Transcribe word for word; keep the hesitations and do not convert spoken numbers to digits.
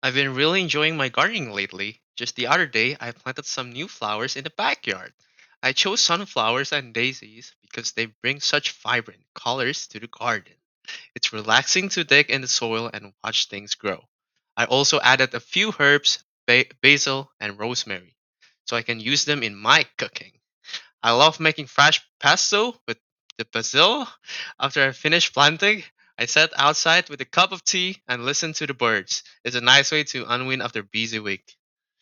I've been really enjoying my gardening lately. Just the other day, I planted some new flowers in the backyard. I chose sunflowers and daisies because they bring such vibrant colors to the garden. It's relaxing to dig in the soil and watch things grow. I also added a few herbs, ba- basil, and rosemary, so I can use them in my cooking. I love making fresh pesto with the basil. After I finish planting, I sat outside with a cup of tea and listen to the birds. It's a nice way to unwind after a busy week.